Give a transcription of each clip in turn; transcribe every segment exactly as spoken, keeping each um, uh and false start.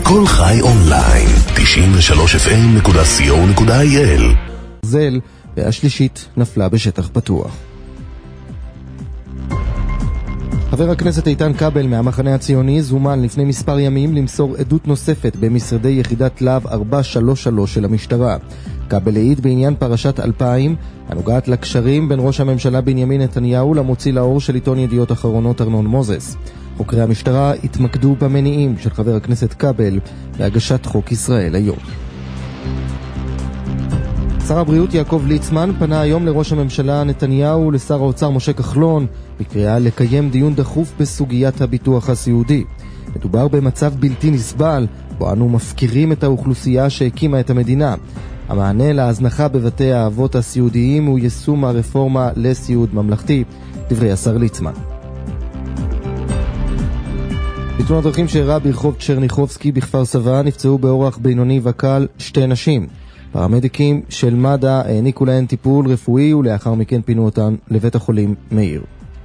כל חי אונליין, תשעים ושלוש אף אם נקודה סי או נקודה איי אל. זל, והשלישית נפלה בשטח פתוח. חבר הכנסת איתן כבל מהמחנה הציוני זומן לפני מספר ימים למסור עדות נוספת במשרדי יחידת להב ארבע שלוש שלוש של המשטרה. כבל העיד בעניין פרשת אלפיים, הנוגעת לקשרים בין ראש הממשלה בנימין נתניהו למוציא לאור של עיתון ידיעות אחרונות ארנון מוזס. חוקרי המשטרה התמקדו במניעים של חבר הכנסת כבל בהגשת חוק ישראל היום. שר הבריאות יעקב ליצמן פנה היום לראש הממשלה נתניהו ולשר האוצר משה כחלון בקריאה לקיים דיון דחוף בסוגיית הביטוח הסיעודי. מדובר במצב בלתי נסבל בו אנו מפקירים את האוכלוסייה שהקימה את המדינה. המענה להזנחה בבתי האבות הסיעודיים הוא יישום הרפורמה לסיעוד ממלכתי, דברי השר ליצמן. בתאונת דרכים שאירעה ברחוב צ'רניחובסקי בכפר סבא נפצעו באורח בינוני וקל שתי נשים. פרמדיקים של מד"א העניקו להן טיפול רפואי ולאחר מכן פינו אותן לבית החולים מאיר.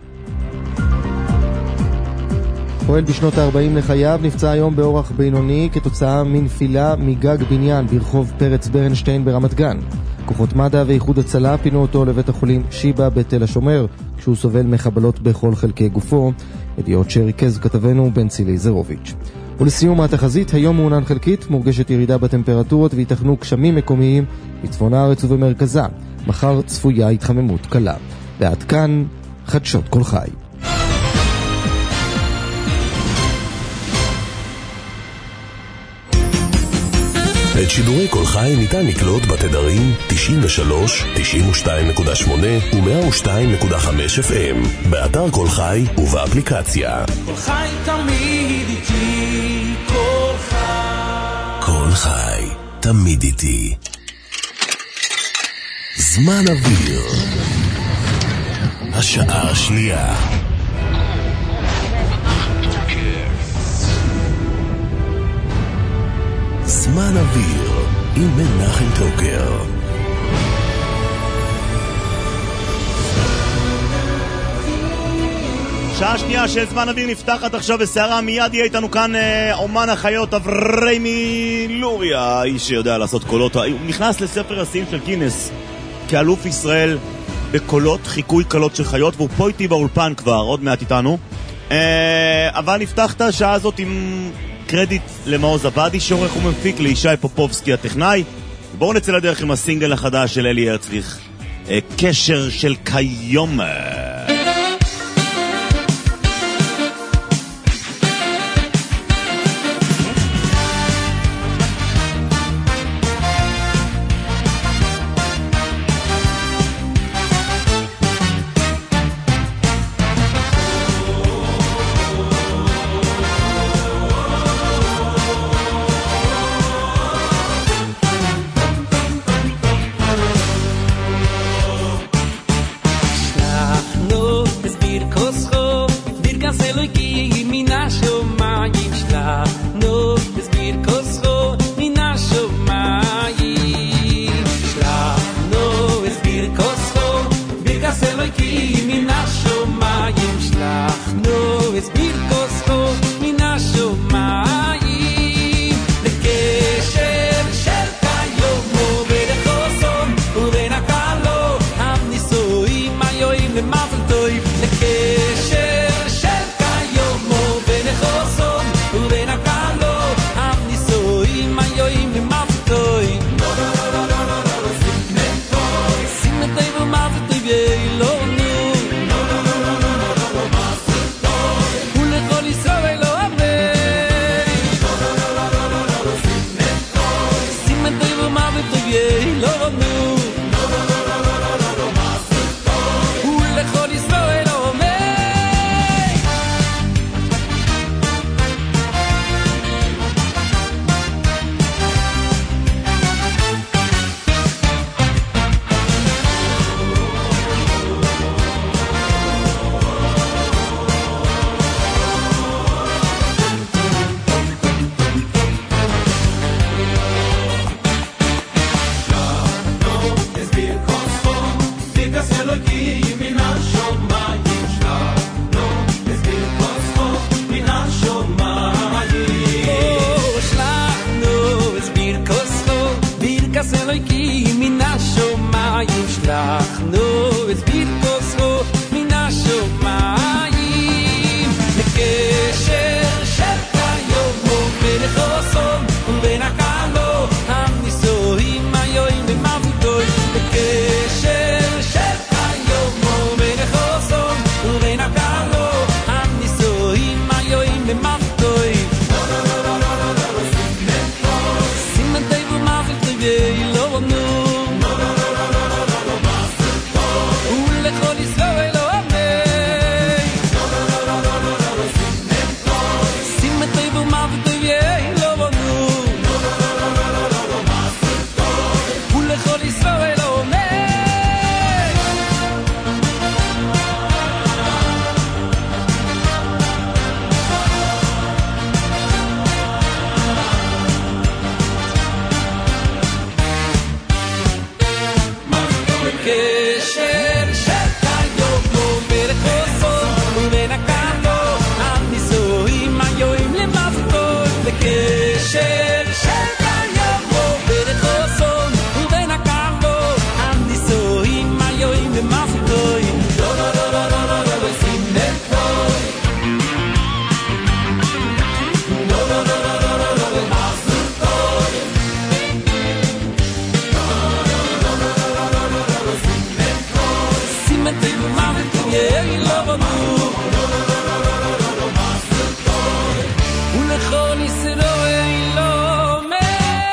פועל בשנות ה-ארבעים לחייו נפצע היום באורח בינוני כתוצאה מנפילה מגג בניין ברחוב פרץ ברנשטיין ברמת גן. כוחות מד"א ואיחוד הצלה פינו אותו לבית החולים שיבא בתל השומר כשהוא סובל מחבלות בכל חלקי גופו. ידיעות שריכז כתבנו בן צילי זרוביץ'. ולסיום התחזית, היום מעונן חלקית, מורגשת ירידה בטמפרטורות ויתכנו גשמים מקומיים בצפון הארץ ובמרכזה. מחר צפויה התחממות קלה. ועד כאן חדשות כל חי. את שידורי כל חי ניתן לקלוט בתדרים תשעים ושלוש, תשעים ושתיים נקודה שמונה ו-מאה ושתיים נקודה חמש אף אם, באתר כל חי ובאפליקציה. כל חי תמיד איתי, כל חי. כל חי תמיד איתי. זמן אוויר. השעה השנייה. זמן אוויר עם מנחם טוקר. שעה שנייה של זמן אוויר נפתחת עכשיו בסערה. מיד יהיה איתנו כאן אה, אומן החיות אברי מלוריה, האיש שיודע לעשות קולות. הוא נכנס לספר השיאים של גינס כאלוף ישראל בקולות, חיקוי קולות של חיות, והוא פה איתי באולפן כבר, עוד מעט איתנו. אה, אבל נפתח את השעה הזאת עם קרדיט למעוז עבדי שעורך ומפיק, לישי פופובסקי הטכנאי. בואו נצא לדרך עם הסינגל החדש של אלי הרצליך, קשר של כיום. לקשר שקיים בו בין החוסון ובין הקרבו הניסויים היואים ומפתויים לא לא לא לא לא לא לא עושים נפוי לא לא לא לא לא לא לא ומפתויים לא לא לא לא לא לא לא לא עושים נפוי סימתי ומפתויים יאי לא בנו ולכל ישראלי לא מא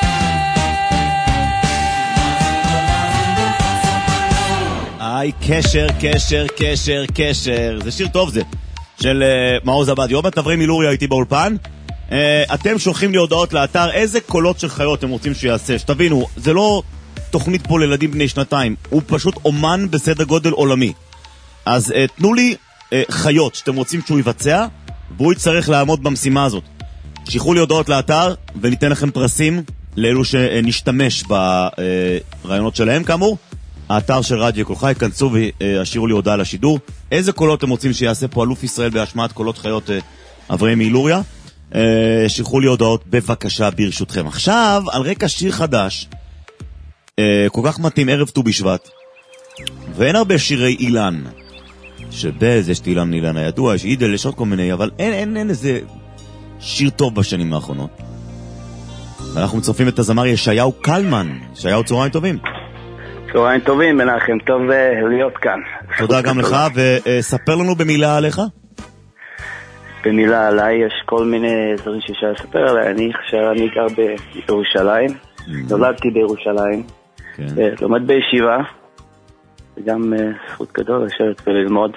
איי, קשר, קשר, קשר, קשר. זה שיר טוב זה, של uh, מעוז עבד. יום התברי מילוריה הייתי באולפן. Uh, אתם שולחים לי הודעות לאתר איזה קולות של חיות אתם רוצים שיעשה. שתבינו, זה לא תוכנית פה לילדים בני שנתיים, הוא פשוט אומן בסדר גודל עולמי. אז uh, תנו לי uh, חיות שאתם רוצים שהוא יבצע, והוא יצטרך לעמוד במשימה הזאת. שייכו לי הודעות לאתר וניתן לכם פרסים לאלו שנשתמש ברעיונות שלהם. כאמור, האתר של רדיו כל חי, כנסו והשאירו לי הודעה לשידור איזה קולות אתם רוצים שיעשה פה אלוף ישראל בהשמעת קולות חיות אברהי מילוריה. שייכו לי הודעות בבקשה ברשותכם. עכשיו על רקע שיר חדש כל כך מתאים, ערב ט"ו בשבט, ואין הרבה שירי אילן שבז, יש אילן אילן הידוע, יש אידל, יש עוד כל מיני, אבל אין, אין, אין איזה שיר טוב בשנים האחרונות. ואנחנו מצרפים את הזמר ישעיהו קלמן. ישעיהו, צהריים טובים. צהריים טובים, מנחם, טוב להיות כאן. תודה גם לך, וספר לנו במילה עליך. במילה עליי, יש כל מיני דברים שאפשר לספר עליי. אני חושב, אני גר בירושלים, נולדתי בירושלים, לומד בישיבה, וגם זכות גדול לשבת וללמוד.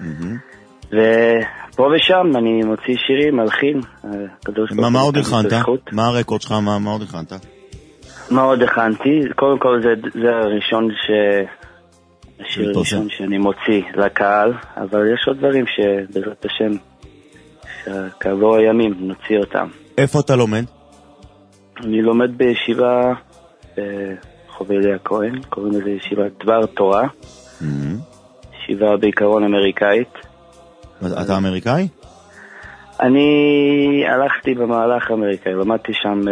ופה ושם אני מוציא שירים, מלחין. מה עוד הכנת? מה הרקורד שלך? מה עוד הכנת? מה עוד הכנתי? קודם כל זה הראשון ש... השיר הראשון שאני מוציא לקהל, אבל יש עוד דברים שבעזרת השם כעבור הימים נוציא אותם. איפה אתה לומד? אני לומד בישיבה בחובלי הכהן, קוראים לזה ישיבת דבר תורה, ישיבה בעיקרון אמריקאית. אתה אמריקאי? אני הלכתי במהלך אמריקאי, למדתי שם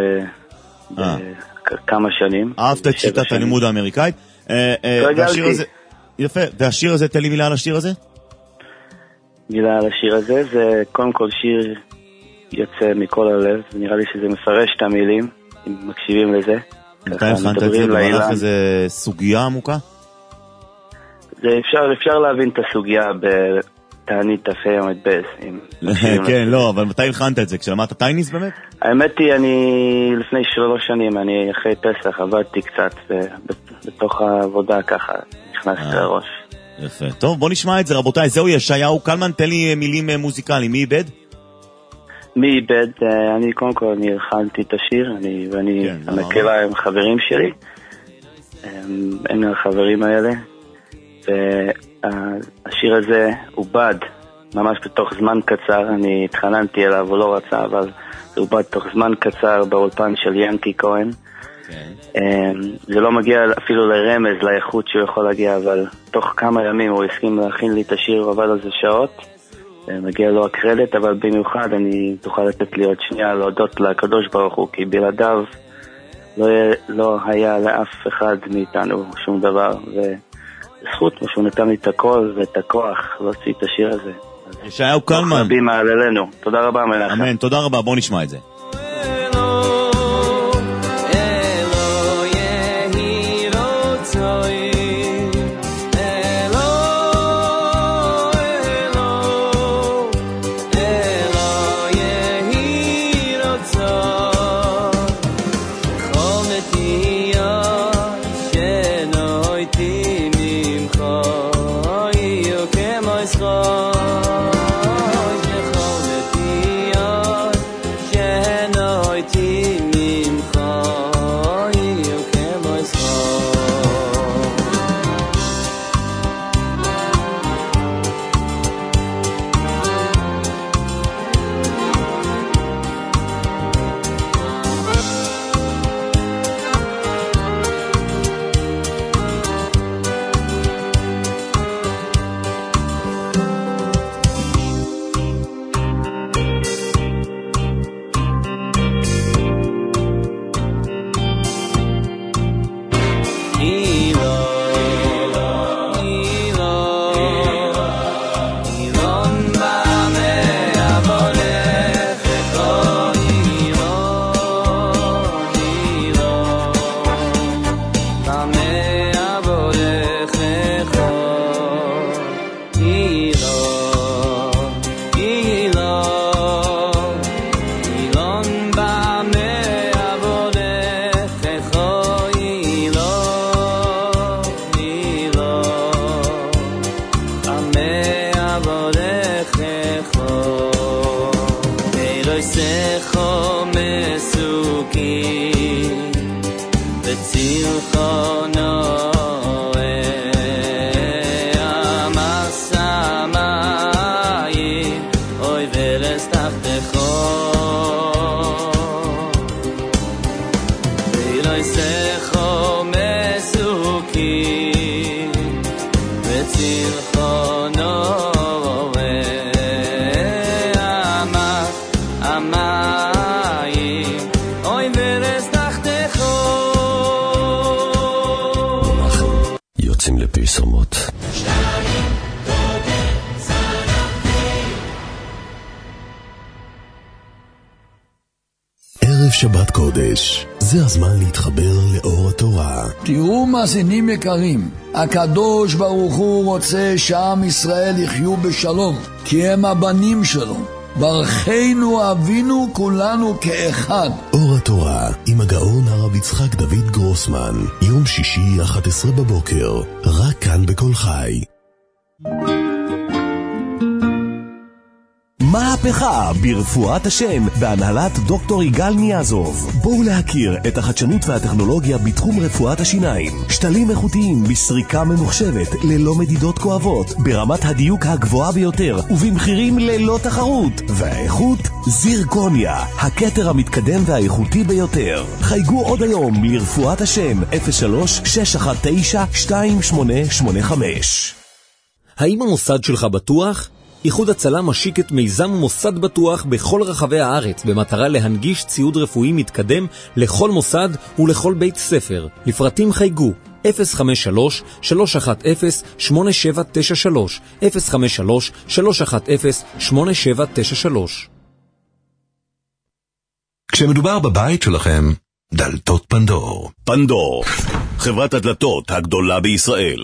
כמה שנים. אהבת את שיטת הלימוד האמריקאית? התרגלתי. יפה, והשיר הזה, תן לי מילה על השיר הזה? מילה על השיר הזה, זה קודם כל שיר יוצא מכל הלב, ונראה לי שזה מפרש את המילים, אם מקשיבים לזה. מתי הכנת את זה? במהלך איזה סוגיה עמוקה? אפשר להבין את הסוגיה בתענית תפי עומד בז. כן, לא, אבל מתי הכנת את זה? כשלמדת טייניס באמת? האמת היא, אני לפני שלוש שנים, אני אחרי פסח עבדתי קצת, ובתוך העבודה ככה נכנסתי לראש. יפה. טוב, בוא נשמע את זה, רבותיי. זהו ישעיהו קלמן, תן לי מילים מוזיקליים. מי איבד? מי איבד? אני קודם כל, אני הלחנתי את השיר, ואני המקהלה עם חברים שלי. הם החברים האלה. והשיר הזה עובד ממש בתוך זמן קצר. אני התחננתי אליו, הוא לא רצה, אבל זה עובד תוך זמן קצר באולפן של ינקי כהן. זה לא מגיע אפילו לרמז, לאיכות שהוא יכול להגיע, אבל תוך כמה ימים הוא הסכים להכין לי את השיר, הוא עבד על זה שעות, מגיע לו הקרדיט, אבל במיוחד אני תוכל לתת לי עוד שנייה להודות לקדוש ברוך הוא, כי בלעדיו לא, לא היה לאף אחד מאיתנו שום דבר, וזכות שהוא נתן לי את הכל ואת הכוח להוציא את השיר הזה. ישעיהו קלמן, רבים מעלנו. תודה רבה מלאכה. אמן, תודה רבה, בוא נשמע את זה. שבת קודש, זה הזמן להתחבר לאור התורה. תראו מאזינים יקרים, הקדוש ברוך הוא רוצה שעם ישראל יחיו בשלום, כי הם הבנים שלו. ברכנו אבינו כולנו כאחד. אור התורה עם הגאון הרב יצחק דוד גרוסמן, יום שישי אחת עשרה בבוקר, רק כאן בכל חי. מהפכה ברפואת השם בהנהלת דוקטור יגאל ניאזוב. בואו להכיר את החדשנות והטכנולוגיה בתחום רפואת השיניים. שתלים איכותיים בסריקה ממוחשבת ללא מדידות כואבות, ברמת הדיוק הגבוהה ביותר ובמחירים ללא תחרות. והאיכות זירקוניה, הכתר המתקדם והאיכותי ביותר. חייגו עוד היום לרפואת השם אפס שלוש שש אחת תשע שתיים שמונה שמונה חמש. האם המוסד שלך בטוח? איחוד הצלה משיק את מיזם מוסד בטוח בכל רחבי הארץ במטרה להנגיש ציוד רפואי מתקדם לכל מוסד ולכל בית ספר. לפרטים חייגו אפס חמש שלוש שלוש אחת אפס שמונה שבע תשע שלוש אפס חמש שלוש שלוש אחת אפס שמונה שבע תשע שלוש. כשמדובר בבית שלכם, דלתות פנדור. פנדור, חברת הדלתות הגדולה בישראל.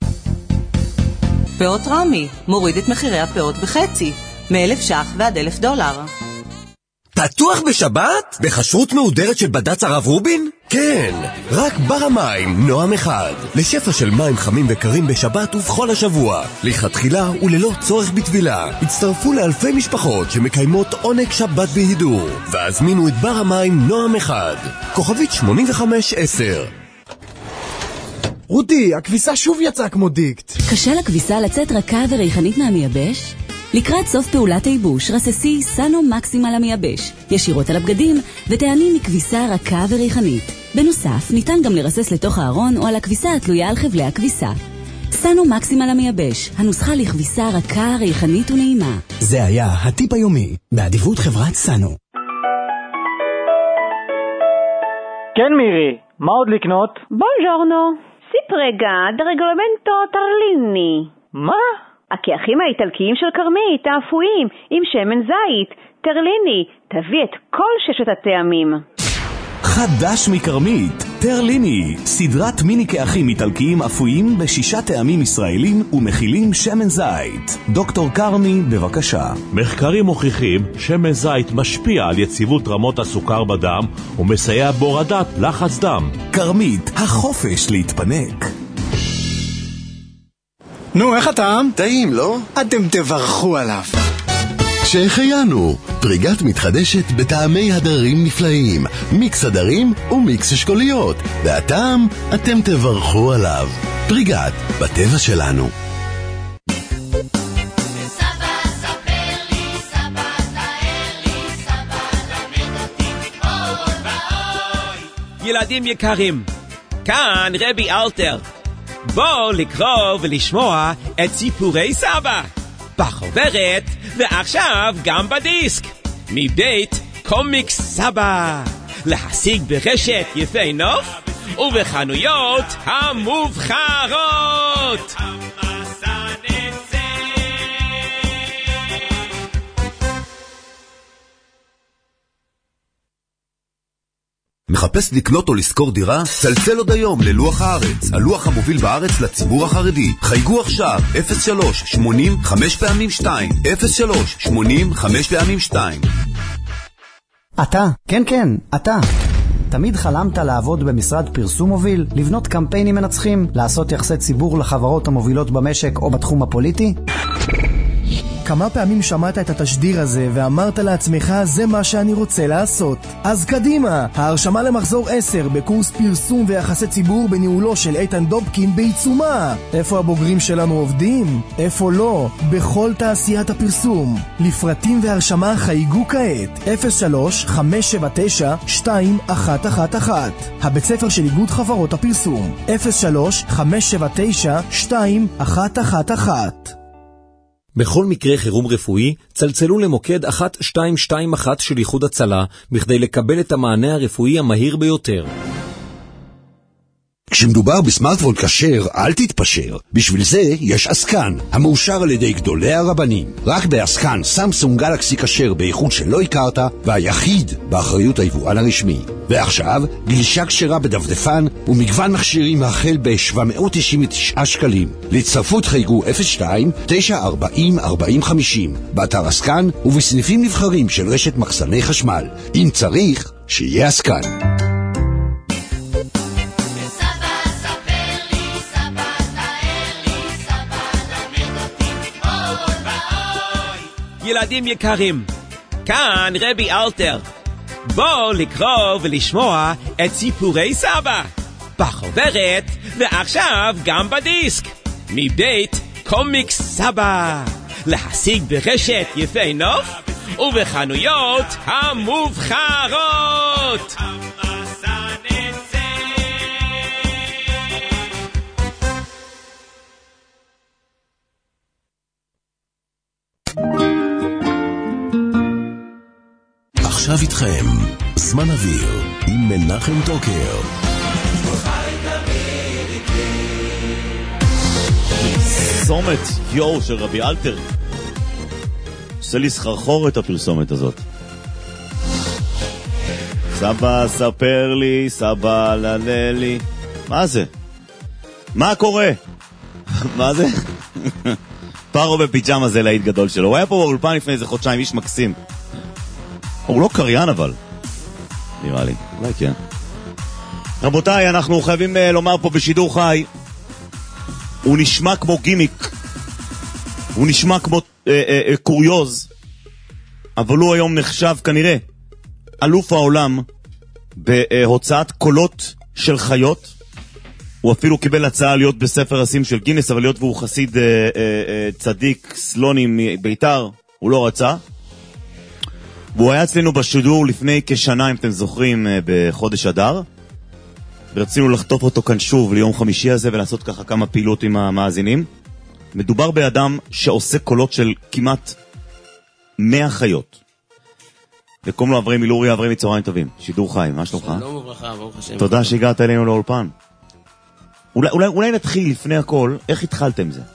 פאות רמי, מוריד את מחירי הפאות בחצי, מאלף שח ועד אלף דולר. פתוח בשבת? בחשרות מהודרת של בד"ץ הרב רובין? כן, רק בר המים, נועם אחד. לשפע של מים חמים וקרים בשבת ובכל השבוע. לכתחילה וללא צורך בתבילה. הצטרפו לאלפי משפחות שמקיימות עונג שבת בהידור. והזמינו את בר המים נועם אחד. כוכבית שמונים וחמש עשר. רותי, הכביסה שוב יצאה כמו דיקט. קשה לכביסה לצאת רכה וריחנית מהמייבש? לקראת סוף פעולת הייבוש, רססי סנו מקסימל המייבש, ישירות על הבגדים, ותעני מכביסה רכה וריחנית. בנוסף, ניתן גם לרסס לתוך הארון או על הכביסה התלויה על חבלי הכביסה. סנו מקסימל המייבש, הנוסחה לכביסה רכה, ריחנית ונעימה. זה היה הטיפ היומי, באדיבות חברת סנו. כן מירי, מה עוד לקנות? בונג'ורנו. סיפרגה, דרגלמנטו טרליני. מה? הכיחים האיטלקיים של קרמית, האפויים, עם שמן זית, טרליני, תביא את כל ששת הטעמים. חדש מקרמית, טרליני, סדרת מיני כאחים איטלקיים אפויים בשישה טעמים ישראלים ומכילים שמן זית. דוקטור קרני, בבקשה. מחקרים מוכיחים שמן זית משפיע על יציבות רמות הסוכר בדם ומסייע בהורדת לחץ דם. קרמית, החופש להתפנק. נו, איך הטעם? טעים, לא? אתם תברכו עליו. שהחיינו, פריגת מתחדשת בטעמי הדרים נפלאים, מיקס הדרים ומיקס אשכוליות, והטעם אתם תברכו עליו. פריגת, בטבע שלנו. ילדים יקרים, כאן רבי אלתר. בואו לקרוא ולשמוע את סיפורי סבא בחוברת ועכשיו גם בדיסק מבית קומיקס סבא, להשיג ברשת יפי נוף ובחנויות המובחרות. מחפש לקנות או לשכור דירה? צלצל עוד היום ללוח הארץ, הלוח המוביל בארץ לציבור החרדי. חייגו עכשיו אפס שלוש שמונים חמש פעמים שתיים אפס שלוש שמונים חמש פעמים שתיים. אתה, כן כן, אתה. תמיד חלמת לעבוד במשרד פרסום מוביל, לבנות קמפיינים מנצחים, לעשות יחסי ציבור לחברות המובילות במשק או בתחום הפוליטי? כמה פעמים שמעת את התשדיר הזה ואמרת לעצמך זה מה שאני רוצה לעשות? אז קדימה, ההרשמה למחזור עשר בקורס פרסום ויחסי ציבור בניהולו של איתן דובקין בעיצומה. איפה הבוגרים שלנו עובדים? איפה לא? בכל תעשיית הפרסום. לפרטים והרשמה חייגו כעת אפס שלוש חמש שבע תשע שתיים אחת אחת אחת. הבית ספר של איגוד חברות הפרסום אפס שלוש חמש שבע תשע שתיים אחת אחת אחת. בכל מקרה חירום רפואי, צלצלו למוקד אחת שתיים שתיים אחת של איחוד הצלה, בכדי לקבל את המענה הרפואי המהיר ביותר. כשמדובר בסמארטפון כשר, אל תתפשר. בשביל זה יש אסקן, המאושר על ידי גדולי הרבנים. רק באסקן סמסונג גלקסי כשר באיכות שלא הכרת, והיחיד באחריות היבואן הרשמי. ועכשיו, גלישה כשרה בדפדפן ומגוון מכשירים החל ב-שבע מאות תשעים ותשעה שקלים. להצטרפות חייגו אפס שתיים תשע ארבעים ארבעים חמישים באתר אסקן ובסניפים נבחרים של רשת מחסני חשמל. אם צריך, שיהיה אסקן. ילדים יקרים, כאן רבי אלתר. בואו לקרוא ולשמוע את סיפורי סבא בחוברת ועכשיו גם בדיסק מבית קומיקס סבא, להשיג ברשת יפה נוף ובחנויות המובחרות. עכשיו איתכם, זמן אוויר, עם מנחם טוקר. פרסומת יו של רבי אלתר. עושה לי סחרחור את הפרסומת הזאת. סבא ספר לי, סבא ללה לי. מה זה? מה קורה? מה זה? פרו בפיג'מה זה להיט גדול שלו. הוא היה פה באולפן לפני איזה חודשיים, איש מקסים. הוא לא קריין אבל, נראה לי, אולי כן. רבותיי, אנחנו חייבים uh, לומר פה בשידור חי, הוא נשמע כמו גימיק, הוא נשמע כמו uh, uh, uh, קוריוז, אבל הוא היום נחשב כנראה אלוף העולם בהוצאת קולות של חיות. הוא אפילו קיבל הצעה להיות בספר הסים של גינס, אבל להיות והוא חסיד uh, uh, uh, צדיק סלוני מביתר, הוא לא רצה. והוא היה אצלנו בשידור לפני כשנה, אם אתם זוכרים, בחודש אדר. ורצינו לחטוף אותו כאן שוב ליום חמישי הזה ולעשות ככה כמה פעילות עם המאזינים. מדובר באדם שעושה קולות של כמעט מאה חיות. וקוראים לו אברי מילוריה, אברי מצהריים טובים. שידור חי, מה שלומך? שלום וברכה, ברוך השם. תודה שהגעת אלינו לאולפן. אולי, אולי, אולי נתחיל לפני הכל, איך התחלתם זה?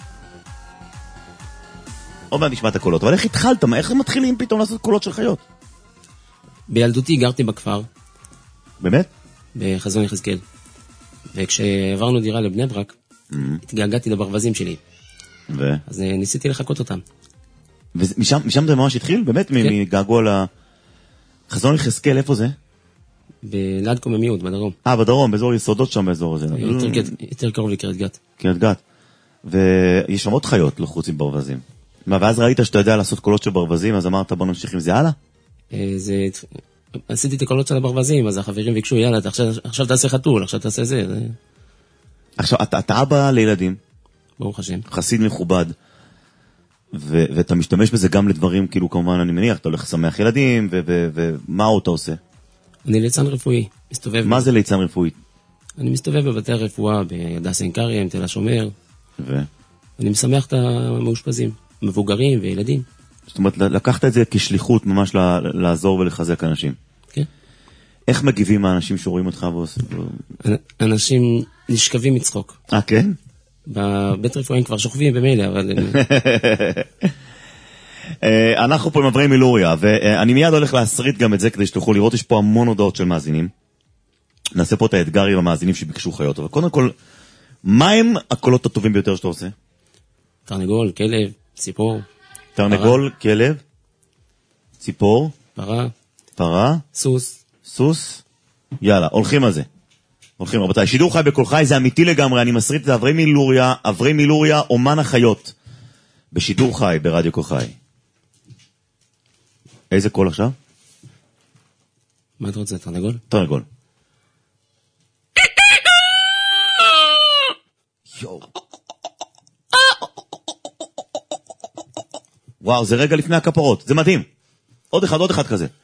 עוד מעט נשמע את הקולות, אבל איך התחלתם? איך מתחילים פתאום לעשות קולות של חיות? בילדותי גרתי בכפר. באמת? בחזון יחזקאל. וכשעברנו דירה לבני ברק, mm-hmm. התגעגעתי לברווזים שלי. ו? אז ניסיתי לחכות אותם. ומשם משם זה ממש התחיל? באמת? כן. מגעגוע ל... חזון יחזקאל, איפה זה? בליד קוממיות, בדרום. אה, בדרום, באזור יסודות שם באזור הזה. יותר, יותר קרוב לקריית גת. קריית גת. ויש שם עוד חיות לחוץ עם ברווזים. מה, ואז ראית שאתה יודע לעשות קולות של ברווזים, אז אמרת בוא נמשיך עם זה הלאה? זה... עשיתי את הקולות של הברווזים, אז החברים ביקשו, יאללה, עכשיו, עכשיו תעשה חתול, עכשיו תעשה זה. זה... עכשיו, אתה, אתה אבא לילדים. ברוך השם. חסיד מכובד. ו- ואתה משתמש בזה גם לדברים, כאילו כמובן אני מניח, אתה הולך לשמח ילדים, ו- ו- ומה עוד אתה עושה? אני ליצן רפואי, מסתובב... מה ב... זה ליצן רפואי? אני מסתובב בבתי הרפואה, בהדסה עין כרם, תל השומר. ו? אני משמח את המאושפזים, מבוגרים וילדים. זאת אומרת, לקחת את זה כשליחות ממש לעזור ולחזק אנשים. כן. איך מגיבים האנשים שרואים אותך ועושים? אנשים נשכבים מצחוק. אה, כן? בבית רפואי הם כבר שוכבים במילא, אבל... אנחנו פה עם אברי מילוריה, ואני מיד הולך להסריט גם את זה כדי שתוכלו לראות, יש פה המון הודעות של מאזינים. נעשה פה את האתגר עם המאזינים שביקשו חיות, אבל קודם כל, מה הם הקולות הטובים ביותר שאתה עושה? תרנגול, כלב, ציפור. תרנגול, כלב, ציפור. פרה. פרה. סוס. סוס. יאללה, הולכים על זה. הולכים, רבותיי. שידור חי בכל חי, זה אמיתי לגמרי, אני מסריט את אברי מילוריה, אברי מילוריה, אומן החיות. בשידור חי, ברדיו כל חי. איזה קול עכשיו? מה אתה רוצה, תרנגול? תרנגול. יואו. וואו, זה רגע לפני הכפרות, זה מדהים. עוד אחד, עוד אחד כזה.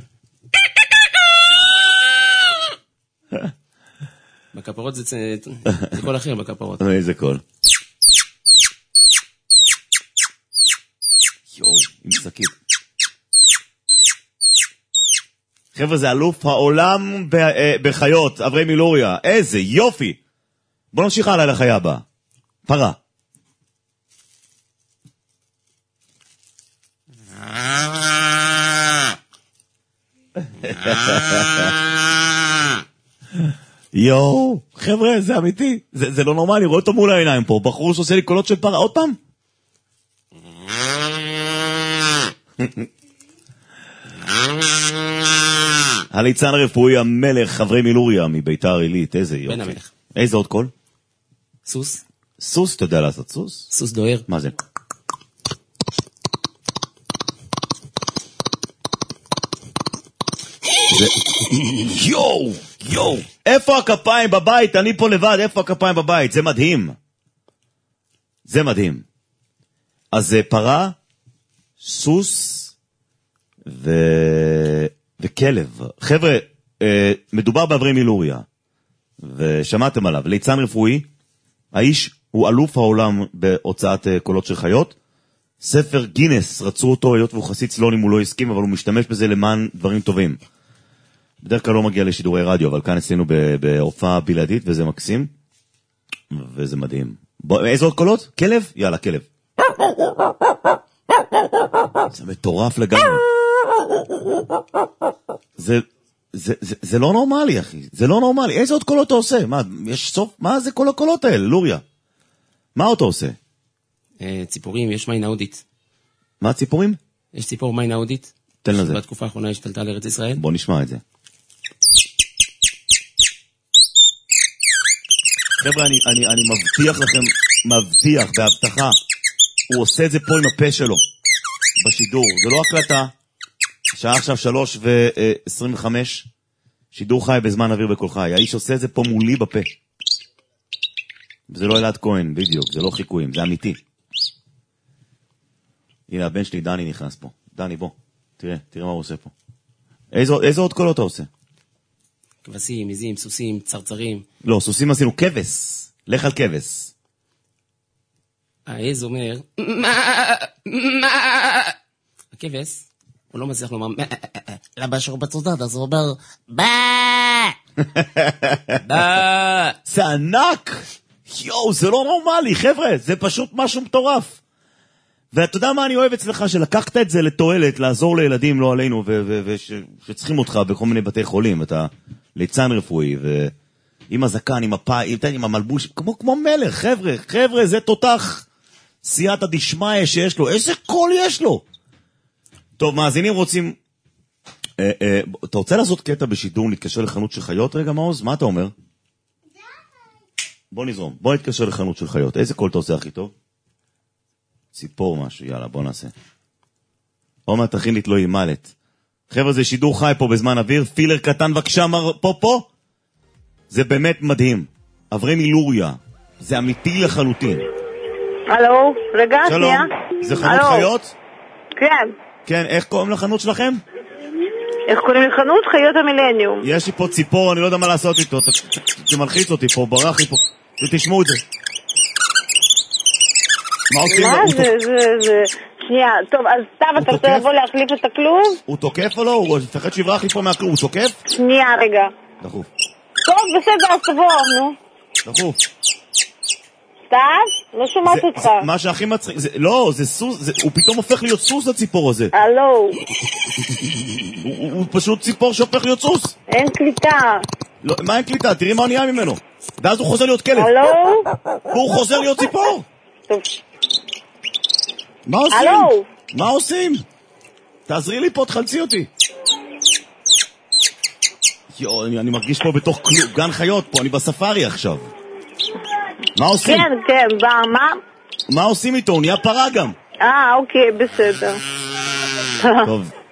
בכפרות זה, זה קול אחר בכפרות. איזה קול. יואו, עם שקית. חבר'ה, זה אלוף העולם בחיות, אברהם מלוריה. איזה יופי. בוא נמשיך הלאה לחיה הבאה. פרה. יואו, חבר'ה, זה אמיתי. זה, זה לא נורמלי, רואה אותו מול העיניים פה. בחור שעושה לי קולות של פרה. עוד פעם. הליצן הרפואי המלך אברהם מלוריה מביתר עילית. איזה יופי. בן המלך. איזה עוד קול? סוס. סוס, אתה יודע לעשות סוס? סוס דוהר. מה זה? זה... יואו, יואו. איפה הכפיים בבית? אני פה לבד, איפה הכפיים בבית? זה מדהים. זה מדהים. אז זה פרה, סוס ו... וכלב. חבר'ה, אה, מדובר באברהם מלוריה. ושמעתם עליו, ליצן רפואי, האיש הוא אלוף העולם בהוצאת קולות של חיות, ספר גינס, רצו אותו, היות והוא חסיד סלונים, הוא לא הסכים, אבל הוא משתמש בזה למען דברים טובים. בדרך כלל לא מגיע לשידורי רדיו, אבל כאן אצלנו בהופעה בלעדית, וזה מקסים, וזה מדהים. בוא, איזה עוד קולות? כלב? יאללה, כלב. זה מטורף לגמרי. זה... זה, זה, זה לא נורמלי, אחי. זה לא נורמלי. איזה עוד קולות אתה עושה? מה, יש סוף? מה זה כל הקולות האלה, לוריה? מה אתה עושה? ציפורים, יש מיינה הודית. מה ציפורים? יש ציפור מיינה הודית. תן לזה. בתקופה האחרונה השתלטה לארץ ישראל. בוא נשמע את זה. חבר'ה, אני, אני, אני מבטיח לכם, מבטיח, בהבטחה, הוא עושה את זה פה עם הפה שלו, בשידור. זה לא הקלטה. השעה עכשיו שלוש ועשרים וחמש, שידור חי בזמן אוויר בכל חי. האיש עושה את זה פה מולי בפה. זה לא אלעד כהן, בדיוק, זה לא חיקויים, זה אמיתי. הנה, הבן שלי דני נכנס פה. דני, בוא, תראה, תראה מה הוא עושה פה. איזה, איזה עוד קולות אתה עושה? כבשים, עזים, סוסים, צרצרים. לא, סוסים עשינו כבש. לך על כבש. העז אומר, מה, מה? הכבש, הוא לא מצליח לומר, למה שרבצות, אז הוא אומר, בא! בא! זה ענק! יואו, זה לא נורמלי, חבר'ה, זה פשוט משהו מטורף. ואתה יודע מה אני אוהב אצלך? שלקחת את זה לתועלת, לעזור לילדים, לא עלינו, ושצריכים אותך בכל מיני בתי חולים, אתה ליצן רפואי, ועם הזקן, עם הפא, עם המלבוש, כמו, כמו מלך, חבר'ה, חבר'ה, זה תותח סייעתא דשמיא שיש לו, איזה קול יש לו? טוב, מאזינים רוצים, אה, אה, אתה רוצה לעשות קטע בשידור, נתקשר לחנות של חיות רגע, מעוז? מה אתה אומר? בוא נזרום, בוא נתקשר לחנות של חיות, איזה קול אתה עושה הכי טוב? ציפור משהו, יאללה, בוא נעשה. עומר, תכין לי תלוי מלט. חבר'ה, זה שידור חי פה בזמן אוויר, פילר קטן בבקשה, מר פה פה. זה באמת מדהים. אברהם מלוריה, זה אמיתי לחלוטין. הלו, רגע, שנייה. שלום, זה חנות חיות? כן. כן, איך קוראים לחנות שלכם? איך קוראים לחנות? חיות המילניום. יש לי פה ציפור, אני לא יודע מה לעשות איתו, זה מלחיץ אותי פה, ברח לי פה. ותשמעו את זה. מה עושים? מה זה, זה, זה... שנייה, טוב, אז סתיו, אתה רוצה לבוא להחליף את הכלוב? הוא תוקף או לא? הוא מפחד שיברח לי פה מהכלוב, הוא תוקף? שנייה, רגע. דחוף. טוב, בסדר, אז תבוא, נו. דחוף. סתיו? לא שומעת אותך. מה שהכי מצחיק, לא, זה סוס, הוא פתאום הופך להיות סוס הציפור הזה. הלו. הוא פשוט ציפור שהופך להיות סוס. אין קליטה. מה אין קליטה? תראי מה נהיה ממנו. ואז הוא חוזר להיות כלב. הלו? והוא חוזר להיות ציפור. טוב. מה עושים? הלו? מה עושים? תעזרי לי פה, תחלצי אותי. יו, אני, אני מרגיש פה בתוך כלוב, גן חיות פה, אני בספארי עכשיו. מה עושים? כן, כן, בא, מה? מה עושים איתו? הוא נהיה פרה גם. אה, אוקיי, בסדר. טוב,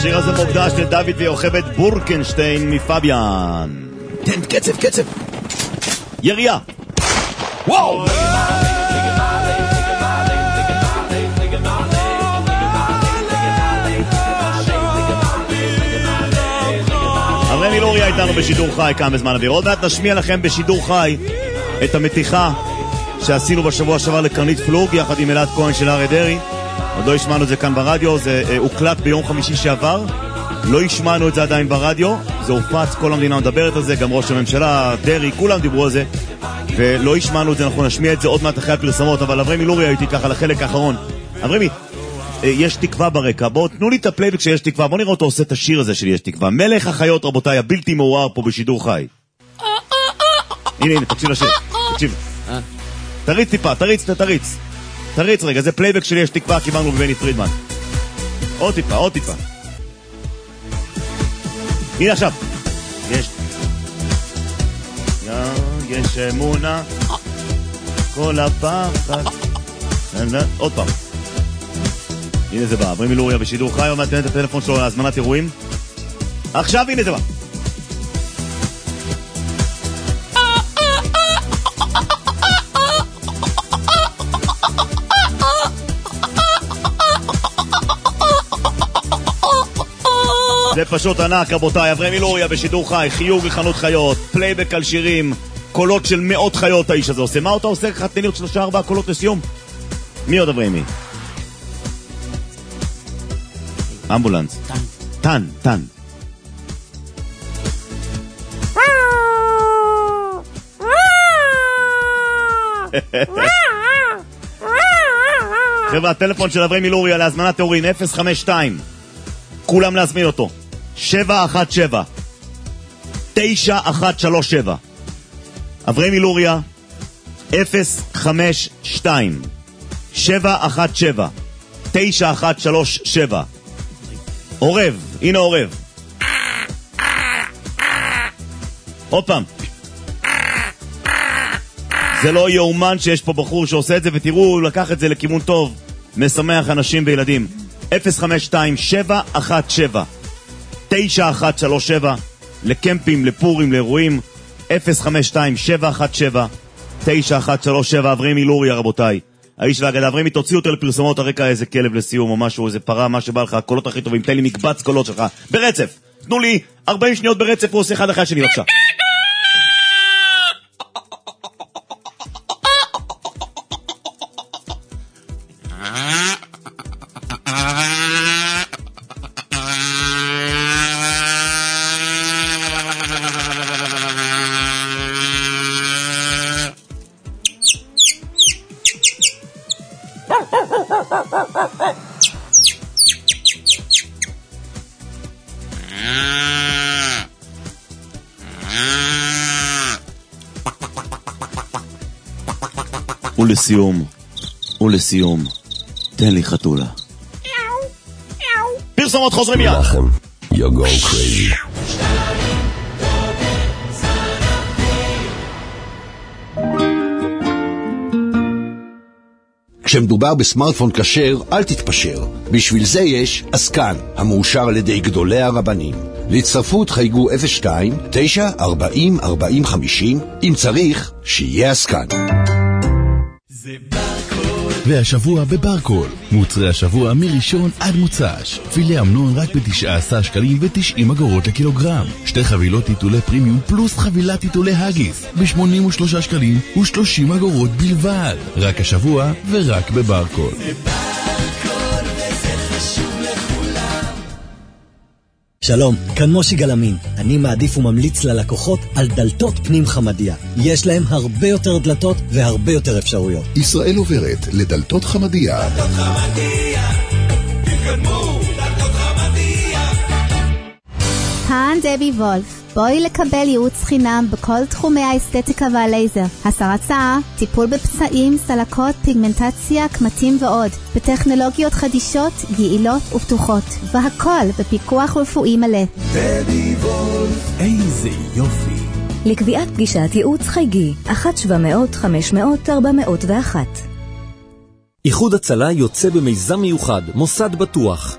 השיר הזה מוקדש לדוד ויוכבד בורקנשטיין מפביאן. תן קצב, קצב. ירייה. וואו! אברהם אילוריה איתנו בשידור חי כאן בזמן אוויר. עוד מעט נשמיע לכם בשידור חי את המתיחה שעשינו בשבוע שעבר לקרנית פלוג יחד עם אלעד כהן של אריה דרעי. עוד לא השמענו את זה כאן ברדיו, זה אה, הוקלט ביום חמישי שעבר, לא השמענו את זה עדיין ברדיו, זה הופץ, כל המדינה מדברת על זה, גם ראש הממשלה, דרעי, כולם דיברו על זה, ולא השמענו את זה, אנחנו נשמיע את זה עוד מעט אחרי הפרסמות. אבל אברהם אילוריה הייתי ככה לחלק האחרון. אברהמי, אה, יש תקווה ברקע, בואו תנו לי את הפלייבק שיש תקווה, בואו נראה אותו עושה את השיר הזה של יש תקווה. מלך החיות רבותיי, הבלתי מעורר פה בשידור חי. הנה הנה, תקשיב לשיר, תקשיב. תריץ טיפה, תריץ, תריץ תריץ רגע, זה פלייבק שלי יש תקווה, קיבלנו בבני פרידמן. עוד טיפה, עוד טיפה. הנה עכשיו. יש יש אמונה כל הפחד. עוד פעם. הנה זה בא, אברהם אילוריה בשידור חי, עוד מעט תן את הטלפון שלו להזמנת אירועים. עכשיו הנה זה בא. זה פשוט ענק רבותיי, אברהם אילוריה בשידור חי, חיוג לחנות חיות, פלייבק על שירים, קולות של מאות חיות האיש הזה עושה. מה אתה עושה ככה? תן לי עוד שלושה ארבעה קולות לסיום. מי עוד אברהמי? אמבולנס. טן. טן, טן. חבר'ה, הטלפון של אברהם אילוריה להזמנת אירועים אפס חמש שתיים, כולם להזמין אותו, שבע אחת שבע תשע אחת שלוש שבע. אברהם אילוריה אפס חמש שתיים שבע אחת שבע תשע אחת שלוש שבע. עורב, הנה עורב. עוד פעם. זה לא יאומן שיש פה בחור שעושה את זה, ותראו, הוא לקח את זה לכיוון טוב, משמח אנשים וילדים. אפס חמש שתיים שבע אחת שבע תשע אחת שלוש שבע לקמפים, לפורים, לאירועים. אפס חמש שתיים שבע אחת שבע תשע אחת שלוש שבע. אברהם אילוריה רבותיי, האיש והאגדה. אברהם, תוציא אותו לפרסומות, הרקע איזה כלב לסיום או משהו, איזה פרה, מה שבא לך, הקולות הכי טובים. תן לי מקבץ קולות שלך ברצף, תנו לי ארבעים שניות ברצף, הוא עושה אחד אחרי השני. בבקשה. ולסיום, ולסיום, תן לי חתולה. פרסומות חוזרים מיד. לחם, you go crazy. כשמדובר בסמארטפון כשר, אל תתפשר. בשביל זה יש אסקן, המאושר על ידי גדולי הרבנים. להצטרפות חייגו אפס שתיים תשע ארבעים ארבעים חמישים, אם צריך, שיהיה אסקן. והשבוע בברקול, מוצרי השבוע מראשון עד מוצ"ש. פילה אמנון רק ב-תשעה עשר שקלים ו-תשעים אגורות לקילוגרם. שתי חבילות טיטולי פרימיום פלוס חבילת טיטולי הגיס ב-שמונים ושלושה שקלים ו-שלושים אגורות בלבד. רק השבוע ורק בברקול. שלום, כאן מושי גלמין. אני מעדיף וממליץ ללקוחות על דלתות פנים חמדיה. יש להם הרבה יותר דלתות והרבה יותר אפשרויות. ישראל עוברת לדלתות חמדיה. דלתות חמדיה, תתקדמו, דלתות חמדיה. כאן דבי וולף. בואי לקבל ייעוץ חינם בכל תחומי האסתטיקה והלייזר, הסרת שיער, טיפול בפצעים, סלקות, פיגמנטציה, קמטים ועוד, בטכנולוגיות חדישות, יעילות ופתוחות, והכל בפיקוח רפואי מלא. דבי וולף, איזה יופי. לקביעת פגישת ייעוץ חייגי אחת שבע מאות חמש מאות ארבע מאות ואחת. איחוד הצלה יוצא במיזם מיוחד, מוסד בטוח.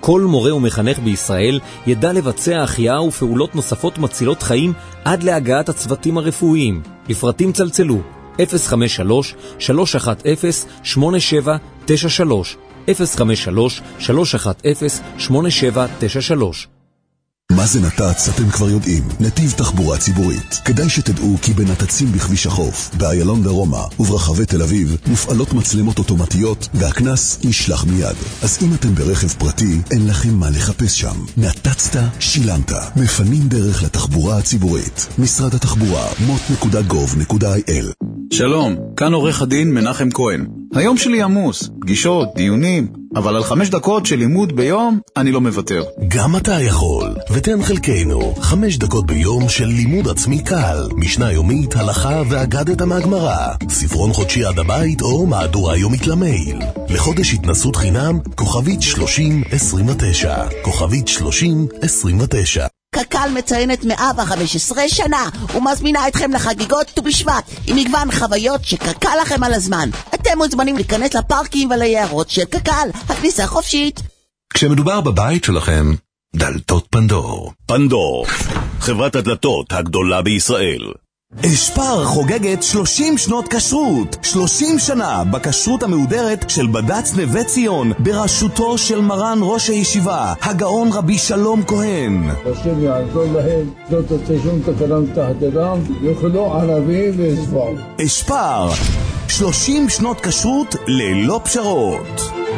כל מורה ומחנך בישראל ידע לבצע החייאה ופעולות נוספות מצילות חיים עד להגעת הצוותים הרפואיים. לפרטים צלצלו אפס חמש שלוש שלוש אחת אפס שמונה שבע תשע שלוש אפס חמש שלוש שלוש אחת אפס שמונה שבע תשע שלוש. מה זה נת"צ אתם כבר יודעים, נתיב תחבורה ציבורית. כדאי שתדעו כי בנת"צים בכביש החוף, באיילון ורומא וברחבי תל אביב מופעלות מצלמות אוטומטיות והכנס נשלח מיד. אז אם אתם ברכב פרטי, אין לכם מה לחפש שם. נת"צת, שילמת. מפנים דרך לתחבורה הציבורית. משרד התחבורה, מוט נקודה גוב נקודה איי אל. שלום, כאן עורך הדין מנחם כהן. היום שלי עמוס, פגישות, דיונים, אבל על חמש דקות של לימוד ביום אני לא מוותר. גם אתה יכול, ותן חלקנו חמש דקות ביום של לימוד עצמי קל, משנה יומית, הלכה ואגדת מהגמרא, ספרון חודשי עד הבית או מהדורה יומית למייל. לחודש התנסות חינם, כוכבית שלושים עשרים ותשע, כוכבית שלושים עשרים ותשע. קק"ל מציינת מאה וחמש עשרה שנה ומזמינה אתכם לחגיגות ט"ו בשבט עם מגוון חוויות שקק"ל לכם על הזמן. אתם מוזמנים להיכנס לפארקים וליערות של קק"ל, הכניסה חופשית. כשמדובר בבית שלכם, דלתות פנדור. פנדור, חברת הדלתות הגדולה בישראל. אשפר חוגגת שלושים שנות כשרות, שלושים שנה בכשרות המהודרת של בד"ץ נווה ציון, בראשותו של מרן ראש הישיבה, הגאון רבי שלום כהן. השם יעזור להם, לא תוצא שום תקלה מתחת ידם, יאכלו ערבי ואספר. אשפר, שלושים שנות כשרות ללא פשרות.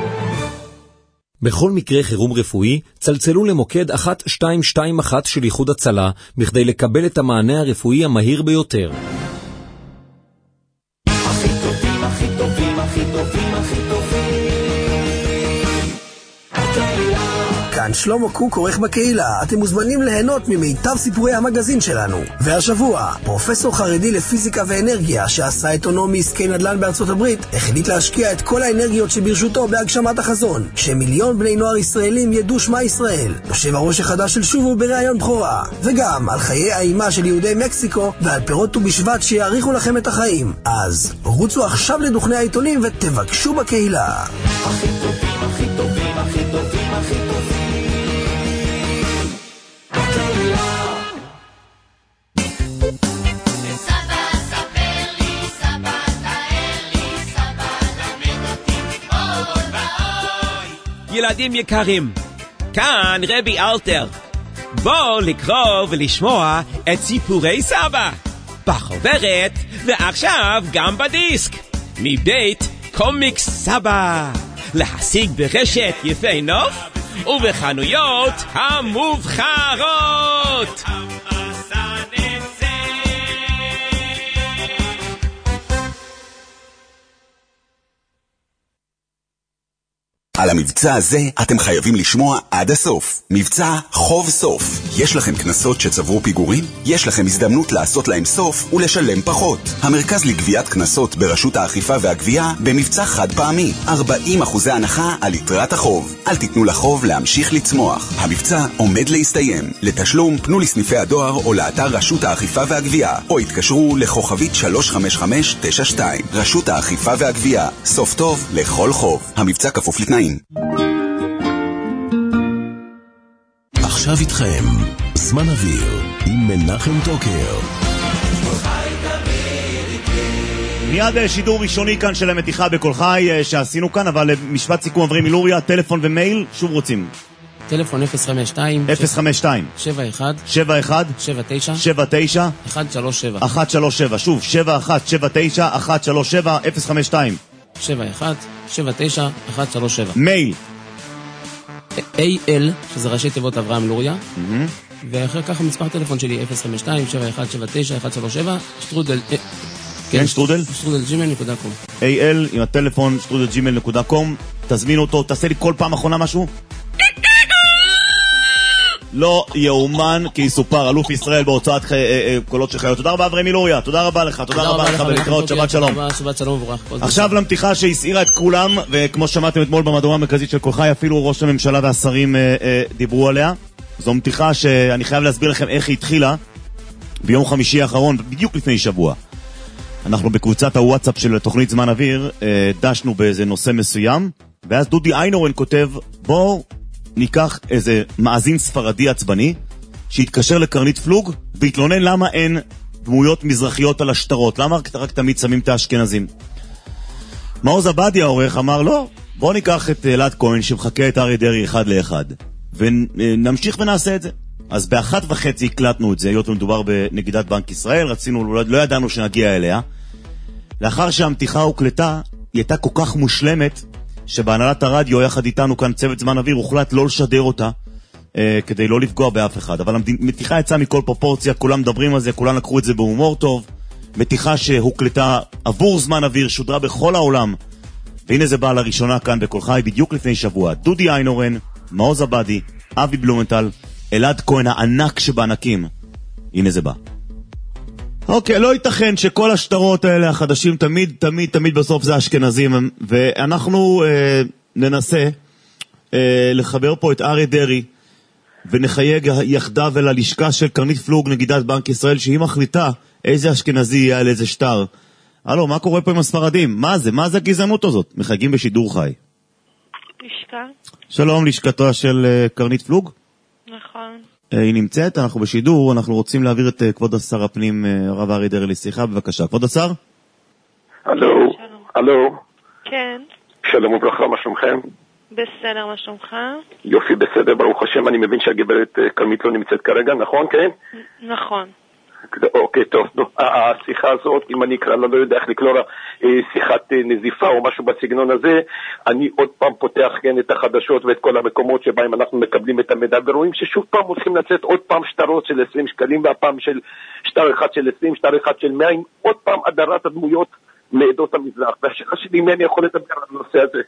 בכל מקרה חירום רפואי, צלצלו למוקד אחת שתיים שתיים אחת של איחוד הצלה, בכדי לקבל את המענה הרפואי המהיר ביותר. הכי טובים, הכי טובים, הכי טובים, הכי טובים. כאן שלמה קוק עורך בקהילה. אתם מוזמנים ליהנות ממיטב סיפורי המגזין שלנו. והשבוע, פרופסור חרדי לפיזיקה ואנרגיה שעשה את עונו מעסקי נדל"ן בארצות הברית, החליט להשקיע את כל האנרגיות שברשותו בהגשמת החזון, שמיליון בני נוער ישראלים ידעו שמה ישראל. יושב הראש החדש של שובו בראיון בכורה, וגם על חיי האימה של יהודי מקסיקו ועל פירות ט"ו בשבט שיאריכו לכם את החיים. אז רוצו עכשיו לדוכני העיתונים ותבקשו בקהילה. הכי טובים, הכי טובים, הכי טובים, הכי טובים. ילדים יקרים, כאן רבי אלתר. בואו לקרוא ולשמוע את סיפורי סבא בחוברת ועכשיו גם בדיסק מבית קומיקס סבא, להשיג ברשת יפי נוף ובחנויות המובחרות. על המבצע הזה אתם חייבים לשמוע עד הסוף. מבצע חוב סוף. יש לכם כנסות שצברו פיגורים? יש לכם הזדמנות לעשות להם סוף ולשלם פחות. המרכז לגביית כנסות ברשות האכיפה והגבייה במבצע חד פעמי. ארבעים אחוזי הנחה על יתרת החוב. אל תיתנו לחוב להמשיך לצמוח. המבצע עומד להסתיים. לתשלום פנו לסניפי הדואר או לאתר רשות האכיפה והגבייה, או התקשרו לכוכבית שלוש חמש חמש תשע שתיים. רשות האכיפה והגבייה. סוף טוב לכל חוב. המבצע כפוף לתנאים. עכשיו איתכם זמן אוויר עם מנחם טוקר. מיד שידור ראשוני כאן של המתיחה בכל חי שעשינו כאן, אבל משפט סיכום עברים מלוריה, טלפון ומייל, שוב רוצים. טלפון אפס חמש שתיים אפס חמש שתיים שבע אחת שבע אחת שבע תשע שבע תשע אחת שלוש שבע אחת שלוש שבע. שוב, שבע אחת שבע תשע אחת שלוש שבע אפס חמש שתיים שבע אחת שבע תשע אחת שלוש שבע. מייל איי אל, שזה ראשי תיבות אברהם לוריה, ואחר כך המספר טלפון שלי אפס חמש שתיים שבע אחת שבע תשע אחת שלוש שבע, שטרודל, כן, שטרודל? שטרודל ג'ימל נקודה קום. איי אל עם הטלפון שטרודל ג'ימל נקודה קום. תזמין אותו, תעשה לי כל פעם אחרונה משהו. לא יאומן כי יסופר, אלוף ישראל בהוצאת קולות של חיות. תודה רבה אברהם מלוריה, תודה רבה לך, תודה רבה לך ולהתראות, שבת שלום. שבת שלום וברח. עכשיו למתיחה שהסעירה את כולם, וכמו שמעתם אתמול במהדורה המרכזית של כל חי, אפילו ראש הממשלה והשרים דיברו עליה. זו מתיחה שאני חייב להסביר לכם איך היא התחילה ביום חמישי האחרון, בדיוק לפני שבוע. אנחנו בקבוצת הוואטסאפ של תוכנית זמן אוויר דשנו באיזה נושא מסוים, ואז דודי איינורן כותב, בואו ניקח איזה מאזין ספרדי עצבני, שהתקשר לקרנית פלוג, והתלונן למה אין דמויות מזרחיות על השטרות, למה רק תמיד שמים את האשכנזים. מעוז עבדי העורך אמר לא, בוא ניקח את אלעד כהן שמחכה את אריה דרעי אחד לאחד, ונמשיך ונעשה את זה. אז באחת וחצי הקלטנו את זה, היות ומדובר בנגידת בנק ישראל, רצינו, לא ידענו שנגיע אליה. לאחר שהמתיחה הוקלטה, היא הייתה כל כך מושלמת, שבהנהלת הרדיו יחד איתנו כאן צוות זמן אוויר, הוחלט לא לשדר אותה, אה, כדי לא לפגוע באף אחד. אבל המתיחה יצאה מכל פרופורציה, כולם מדברים על זה, כולם לקחו את זה בהומור טוב. מתיחה שהוקלטה עבור זמן אוויר, שודרה בכל העולם. והנה זה בא לראשונה כאן בכל חי, בדיוק לפני שבוע. דודי איינורן, מעוז עבדי, אבי בלומנטל, אלעד כהן הענק שבענקים. הנה זה בא. אוקיי, לא ייתכן שכל השטרות האלה החדשים תמיד, תמיד, תמיד בסוף זה אשכנזים, ואנחנו אה, ננסה אה, לחבר פה את אריה דרעי, ונחייג יחדיו אל הלשכה של קרנית פלוג, נגידת בנק ישראל, שהיא מחליטה איזה אשכנזי יהיה על איזה שטר. הלו, מה קורה פה עם הספרדים? מה זה? מה זה הגזענות הזאת? מחייגים בשידור חי. לשכה? שלום, לשכתו של uh, קרנית פלוג. נכון. Uh, היא נמצאת, אנחנו בשידור, אנחנו רוצים להעביר את uh, כבוד השר הפנים, uh, הרב אריה דרעי לשיחה, בבקשה. כבוד השר? הלו, הלו. כן. שלום וברכה, מה שלומכם? בסדר, מה שלומך? יופי, בסדר, ברוך השם, אני מבין שהגברת קרנית לא נמצאת כרגע, נכון, כן? נכון. אוקיי, טוב, נו, השיחה הזאת, אם אני אקרא לה, לא יודע איך לקרוא לה, שיחת נזיפה או משהו בסגנון הזה, אני עוד פעם פותח כן את החדשות ואת כל המקומות שבהם אנחנו מקבלים את המידע, ורואים ששוב פעם הולכים לצאת עוד פעם שטרות של עשרים שקלים, והפעם של שטר אחד של עשרים, שטר אחד של מאה, עוד פעם הדרת הדמויות מעדות המזרח, והשאלה שלי מי אני יכול לדבר על הנושא הזה.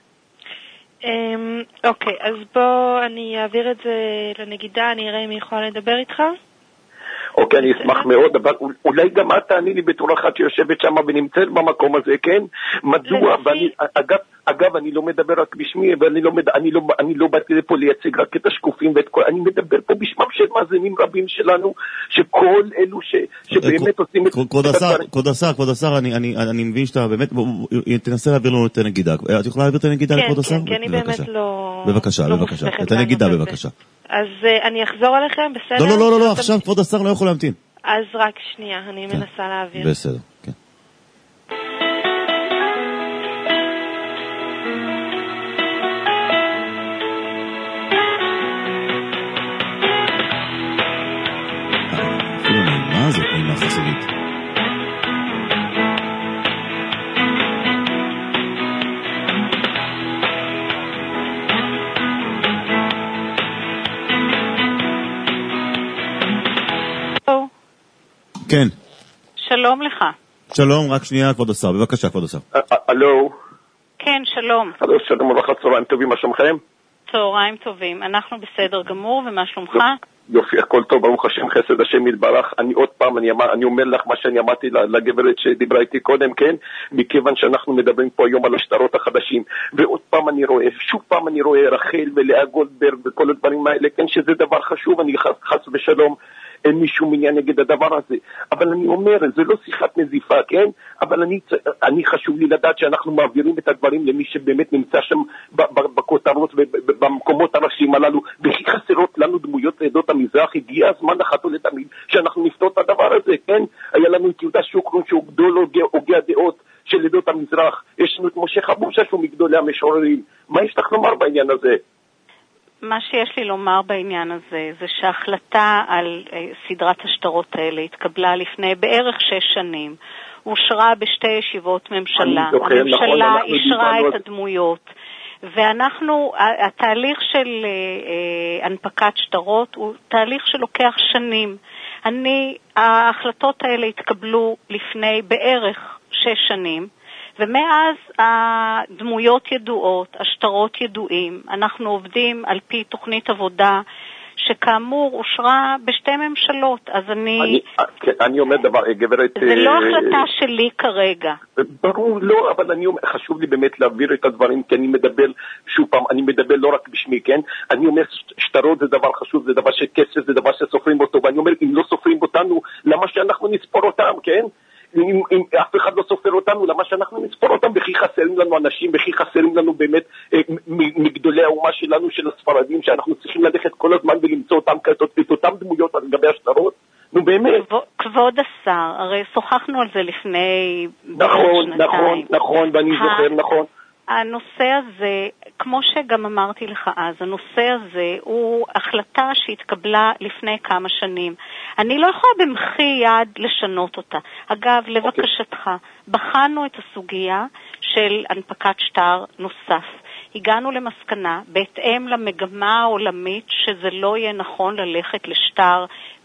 אוקיי, אז בוא אני אעביר את זה לנגידה, אני אראה אם היא יכולה לדבר איתך. אוקיי, אני אשמח מאוד, אבל אולי גם את תעני לי בתור אחת שיושבת שם ונמצאת במקום הזה, כן? מדוע? ואני, אגב, אגב, אני לא מדבר רק בשמי, ואני לא, אני לא, אני לא באתי לפה לייצג רק את השקופים ואת כל, אני מדבר פה בשמם של מאזינים רבים שלנו, שכל אלו ש, שבאמת עושים את... כבוד השר, כבוד השר, כבוד השר, אני, אני, אני מבין שאתה באמת, תנסה להעביר לנו את הנגידה. את יכולה להעביר את הנגידה לכבוד השר? כן, כן, אני באמת לא... בבקשה, בבקשה. את הנגידה, בבקשה. אז אני אחזור עליכם, בסדר? לא, לא, לא, לא, עכשיו כבוד השר לא יכול להמתין. אז רק שנייה, אני מנסה להעביר. בסדר, כן. אפילו נעימה זאת, נעימה חסידית. כן. שלום לך. שלום, רק שנייה כבוד השר, בבקשה כבוד השר. הלו. כן, שלום. הלו, שלום וברכה, צהריים טובים, מה שלומכם? צהריים טובים, אנחנו בסדר גמור, ומה שלומך? יופי, הכל טוב, ברוך השם, חסד השם יתברך. אני עוד פעם, אני, אני אומר לך מה שאני אמרתי לגברת שדיברה איתי קודם, כן? מכיוון שאנחנו מדברים פה היום על השטרות החדשים, ועוד פעם אני רואה, שוב פעם אני רואה רחל ולאה גולדברג וכל הדברים האלה, כן, שזה דבר חשוב, אני חס, חס ושלום, אין מישהו מניין נגד הדבר הזה. אבל אני אומר, זה לא שיחת נזיפה, כן? אבל אני, אני חשוב לי לדעת שאנחנו מעבירים את הדברים למי שבאמת נמצא שם בכותרות ובמקומות הראשיים הללו, וכי חסרות לנו דמויות לעדות המזרח, הגיע הזמן אחת ולתמיד שאנחנו נפתור את הדבר הזה, כן? היה לנו את יהודה שוקרון שהוא גדול הוגי הדעות של עדות המזרח, יש לנו את משה חבושה שהוא מגדולי המשוררים. מה יש לך לומר בעניין הזה? מה שיש לי לומר בעניין הזה זה שההחלטה על סדרת השטרות האלה התקבלה לפני בערך שש שנים, אושרה בשתי ישיבות ממשלה, הממשלה אישרה את הדמויות, ואנחנו, התהליך של הנפקת שטרות הוא תהליך שלוקח שנים. אני, ההחלטות האלה התקבלו לפני בערך שש שנים, ומאז הדמויות ידועות, השטרות ידועים, אנחנו עובדים על פי תוכנית עבודה שכאמור אושרה בשתי ממשלות, אז אני... אני, אני אומר דבר, גברת... זה לא החלטה שלי כרגע. ברור, לא, אבל אני אומר, חשוב לי באמת להעביר את הדברים, כי אני מדבר, שוב פעם, אני מדבר לא רק בשמי, כן? אני אומר, שטרות זה דבר חשוב, זה דבר שכסף, זה דבר שסופרים אותו, ואני אומר, אם לא סופרים אותנו, למה שאנחנו נספור אותם, כן? אם, אם אף אחד לא סופר אותנו, למה שאנחנו נספור אותם? וכי חסרים לנו אנשים, וכי חסרים לנו באמת אה, מגדולי האומה שלנו, של הספרדים, שאנחנו צריכים ללכת כל הזמן ולמצוא אותם, את אותם דמויות על גבי השטרות? נו באמת. כבוד השר, הרי שוחחנו על זה לפני נכון, נכון, נכון, ואני זוכר, נכון. הנושא הזה, כמו שגם אמרתי לך אז, הנושא הזה הוא החלטה שהתקבלה לפני כמה שנים. אני לא יכולה במחי יד לשנות אותה. אגב, לבקשתך, בחנו את הסוגיה של הנפקת שטר נוסף. הגענו למסקנה, בהתאם למגמה העולמית, שזה לא יהיה נכון ללכת לשטר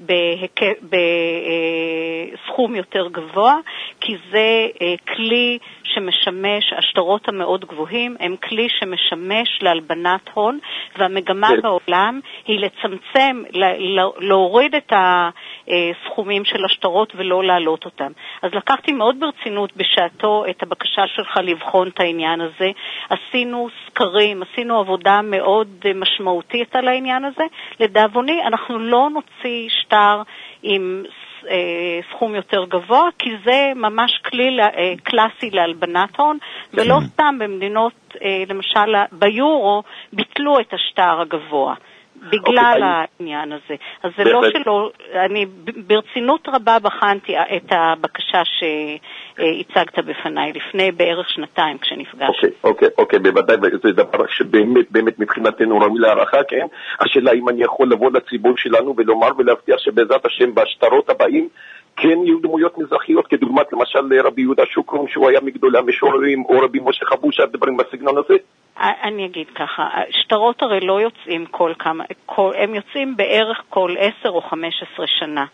בסכום יותר גבוה, כי זה כלי שמשמש, השטרות המאוד גבוהים, הם כלי שמשמש להלבנת הון, והמגמה בעולם היא לצמצם, להוריד את הסכומים של השטרות ולא להעלות אותם. אז לקחתי מאוד ברצינות בשעתו את הבקשה שלך לבחון את העניין הזה. עשינו סקרים, עשינו עבודה מאוד משמעותית על העניין הזה. לדאבוני, אנחנו לא נוציא שטר עם סכום יותר גבוה, כי זה ממש כלי קלאסי להלבנת הון, ולא סתם במדינות, למשל ביורו, ביטלו את השטר הגבוה. בגלל העניין הזה. אז זה לא שלא, אני ברצינות רבה בחנתי את הבקשה שהצגת בפניי לפני בערך שנתיים כשנפגשנו. אוקיי, אוקיי, אוקיי, בוודאי, זה דבר שבאמת, באמת מבחינתנו ראוי להערכה, כן? השאלה אם אני יכול לבוא לציבור שלנו ולומר ולהבטיח שבעזרת השם בשטרות הבאים כן יהיו דמויות מזרחיות, כדוגמת למשל רבי יהודה שוקרון, שהוא היה מגדולי המשוררים, או רבי משה חבושה, דברים בסגנון הזה? אני אגיד ככה, שטרות הרי לא יוצאים כל כמה, כל, הם יוצאים בערך כל עשר או חמש עשרה שנה.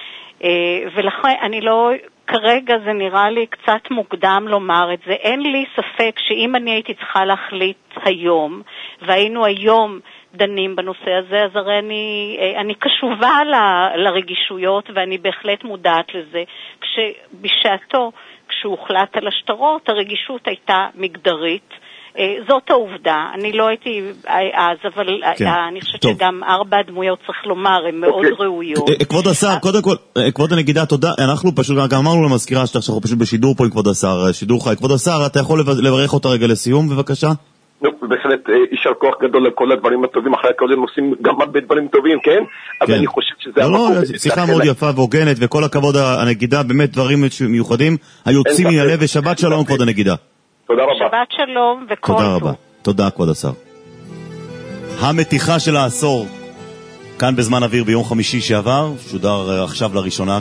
ולכן אני לא, כרגע זה נראה לי קצת מוקדם לומר את זה. אין לי ספק שאם אני הייתי צריכה להחליט היום, והיינו היום דנים בנושא הזה, אז הרי אני, אני קשובה ל, לרגישויות, ואני בהחלט מודעת לזה. כשבשעתו, כשהוחלט על השטרות, הרגישות הייתה מגדרית, זאת העובדה, אני לא הייתי אז, אבל כן. אני חושבת טוב. שגם ארבע הדמויות צריך לומר, הן מאוד okay. ראויות. כבוד השר, קודם כל, כבוד הנגידה, תודה, אנחנו פשוט, גם אמרנו למזכירה שאנחנו פשוט בשידור פה עם כבוד השר, שידור חי. כבוד השר, אתה יכול לברך אותה רגע לסיום, בבקשה? נו, בהחלט, יישר כוח גדול לכל הדברים הטובים, אחרי הכל הם עושים גם הרבה דברים טובים, כן? אבל אני חושב שזה המקום... לא, שיחה מאוד יפה והוגנת, וכל הכבוד הנגידה, באמת דברים מיוחדים, היוצאים מן הלב, ושבת שלום, כבוד הנגידה. תודה רבה. שבת שלום וכל תודה רבה. תודה, כבוד השר. המתיחה של העשור, כאן בזמן אוויר ביום חמישי שעבר, שודר עכשיו לראשונה,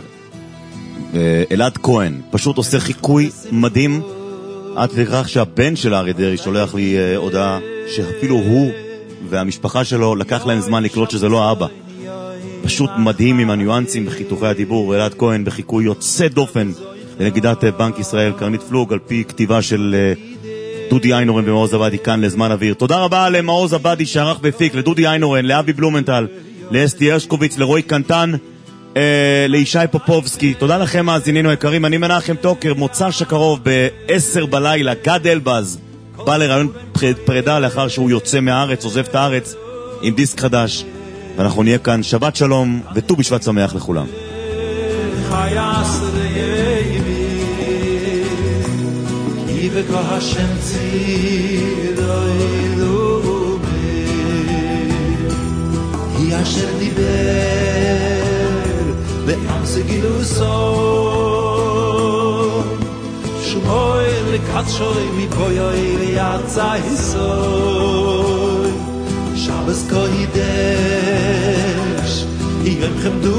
אלעד כהן, פשוט עושה חיקוי מדהים, עד לכך שהבן של אריה דרעי שולח לי הודעה שאפילו הוא והמשפחה שלו לקח להם זמן לקלוט שזה לא האבא. פשוט מדהים עם הניואנסים בחיתוכי הדיבור. אלעד כהן בחיקוי יוצא דופן לנגידת בנק ישראל קרנית פלוג, על פי כתיבה של דודי איינורן ומעוז עבדי כאן לזמן אוויר. תודה רבה למעוז עבדי שערך בפיק, לדודי איינורן, לאבי בלומנטל, לאסתי הרשקוביץ, לרועי קנטן, אה, לישי פופובסקי. תודה לכם מאזינינו היקרים, אני מנחם טוקר. מוצא שקרוב ב-עשר בלילה גד אלבז בא לרעיון פרידה לאחר שהוא יוצא מהארץ, עוזב את הארץ עם דיסק חדש, ואנחנו נהיה כאן. שבת שלום וט"ו בשבט שמח לכולם. Iveka Hashem tziroi lume Hi asher diber Be'am segiluso Shumoi lekatshoi mipoyoi liyatzaisoy Shabbos kohidesh Ivem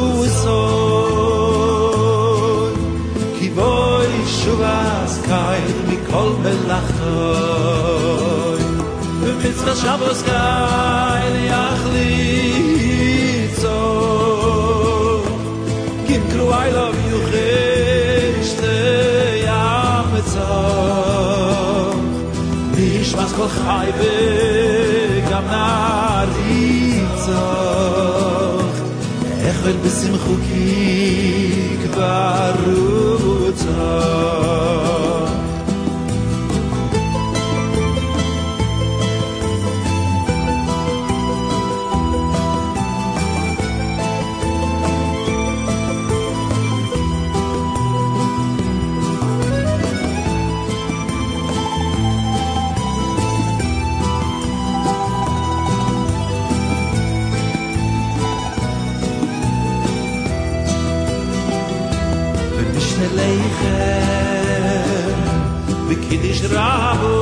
chemdusoy Kivoy shuvas kail kol melachtoy B'mitzvah Shabbos kail yachlitzo Kim kru I love you cheshte yametzah Nishmas kol chai v'gam naritzah Echvel b'simchu ki kvarutzah leichem b'kiddush rabo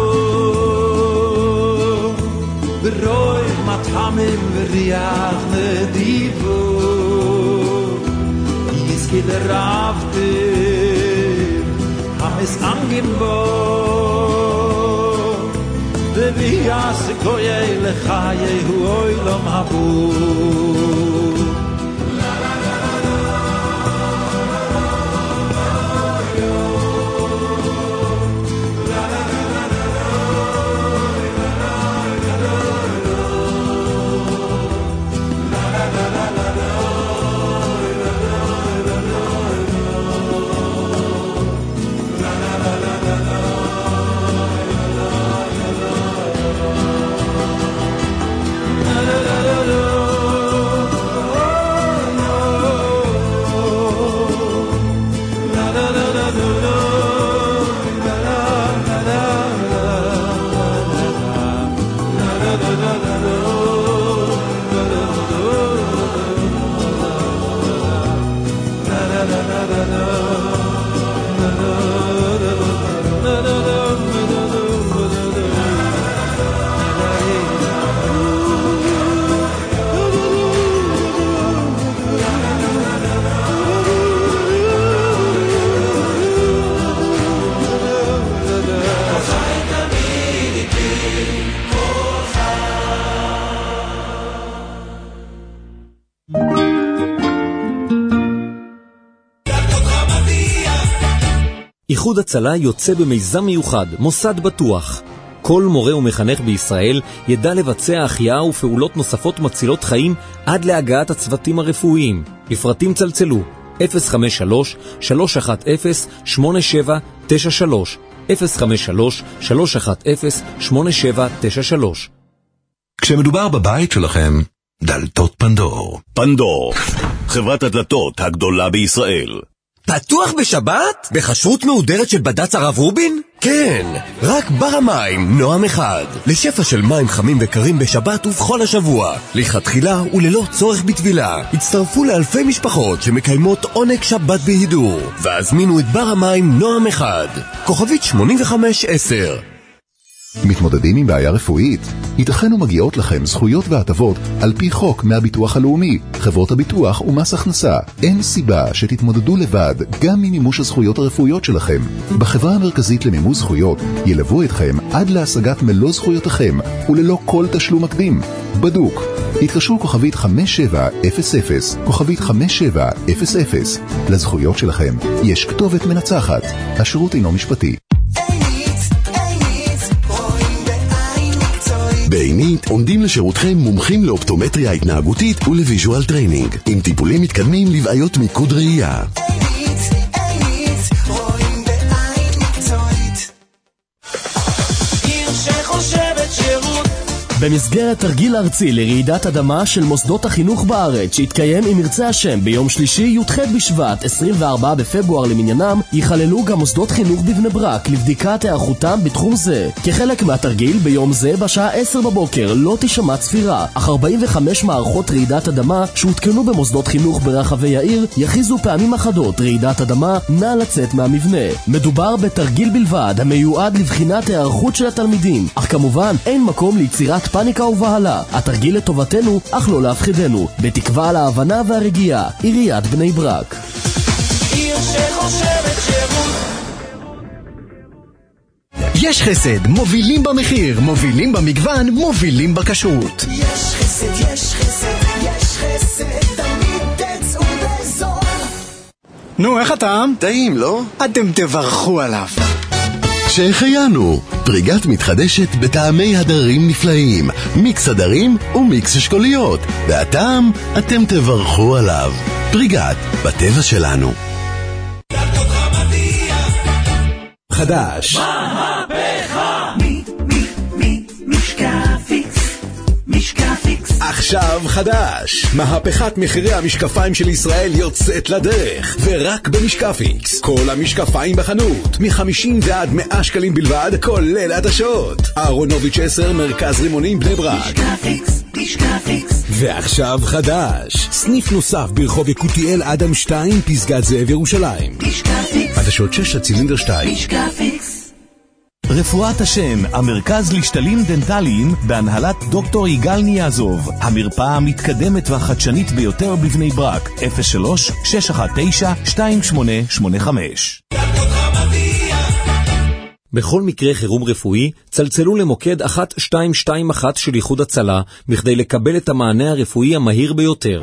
b'roi matamim v'riach nedivo yizki l'ravtim hamis angimbo v'viyas koyei lechaye hu oilom habu. איחוד הצלה יוצא במיזם מיוחד, מוסד בטוח. כל מורה ומחנך בישראל ידע לבצע החייאה ופעולות נוספות מצילות חיים עד להגעת הצוותים הרפואיים. לפרטים צלצלו אפס חמש שלוש שלוש אחת אפס שמונה שבע תשע שלוש אפס חמש שלוש שלוש אחת אפס שמונה שבע תשע שלוש. כשמדובר בבית שלכם, דלתות פנדור. פנדור, חברת הדלתות הגדולה בישראל. פתוח בשבת? בכשרות מהודרת של בד"ץ הרב רובין? כן, רק בר המים נועם אחד. לשפע של מים חמים וקרים בשבת ובכל השבוע. לכתחילה וללא צורך בטבילה. הצטרפו לאלפי משפחות שמקיימות עונג שבת בהידור. והזמינו את בר המים נועם אחד. כוכבית שמונים וחמש עשר. מתמודדים עם בעיה רפואית? ייתכן ומגיעות לכם זכויות והטבות על פי חוק מהביטוח הלאומי, חברות הביטוח ומס הכנסה. אין סיבה שתתמודדו לבד גם ממימוש הזכויות הרפואיות שלכם. בחברה המרכזית למימוש זכויות ילוו אתכם עד להשגת מלוא זכויותיכם וללא כל תשלום מקדים. בדוק. התקשרו כוכבית חמש שבע אפס אפס, כוכבית חמש שבע אפס אפס. לזכויות שלכם יש כתובת מנצחת. השירות אינו משפטי. בעינית עומדים לשירותכם מומחים לאופטומטריה התנהגותית ולוויז'ואל טריינינג, עם טיפולים מתקדמים לבעיות מיקוד ראייה. עינית, רואים בעין מקצועית. עיר שחושבת שירות. במסגרת תרגיל ארצי לרעידת אדמה של מוסדות החינוך בארץ שהתקיים עם ירצה השם ביום שלישי י"ח בשבט עשרים וארבעה בפברואר למניינם, יכללו גם מוסדות חינוך בבני ברק לבדיקת היערכותם בתחום זה. כחלק מהתרגיל ביום זה בשעה עשר בבוקר לא תשמע צפירה, אך ארבעים וחמש מערכות רעידת אדמה שהותקנו במוסדות חינוך ברחבי העיר יכיזו פעמים אחדות רעידת אדמה, נא לצאת מהמבנה. מדובר בתרגיל בלבד המיועד לבחינת היערכות של התלמידים, אך כמובן אין מקום ליצירת פאניקה ובהלה. התרגיל לטובתנו, אך לא להפחידנו. בתקווה על ההבנה והרגיעה. עיריית בני ברק. עיר שחושבת שירות. יש חסד, מובילים במחיר, מובילים במגוון, מובילים בכשרות. יש חסד, יש חסד, יש חסד, תמיד תצאו בזול. נו, איך הטעם? טעים, לא? אתם תברכו עליו. שהחיינו, פריגת מתחדשת בטעמי הדרים נפלאים, מיקס הדרים ומיקס אשכוליות, והטעם אתם תברכו עליו. פריגת, בטבע שלנו. חדש. מהפכה. מי, מי, מי, משקפיקס, משקפיקס. עכשיו ועכשיו חדש, מהפכת מחירי המשקפיים של ישראל יוצאת לדרך, ורק במשקפיקס. כל המשקפיים בחנות, מ-חמישים ועד מאה שקלים בלבד, כולל עדשות. אהרונוביץ' עשר, מרכז רימונים בני ברק. משקפיקס, משקפיקס. ועכשיו חדש, סניף נוסף ברחוב יקותיאל אדם שתיים, פסגת זאב ירושלים. משקפיקס. עדשות שש הצילינדר שתיים. משקפיקס. רפואת השם, המרכז לשתלים דנטליים בהנהלת דוקטור יגאל ניאזוב, המרפאה המתקדמת והחדשנית ביותר בבני ברק. אפס שלוש שש אחת תשע שתיים שמונה שמונה חמש. בכל מקרה חירום רפואי, צלצלו למוקד אחת שתיים שתיים אחת של איחוד הצלה, בכדי לקבל את המענה הרפואי המהיר ביותר.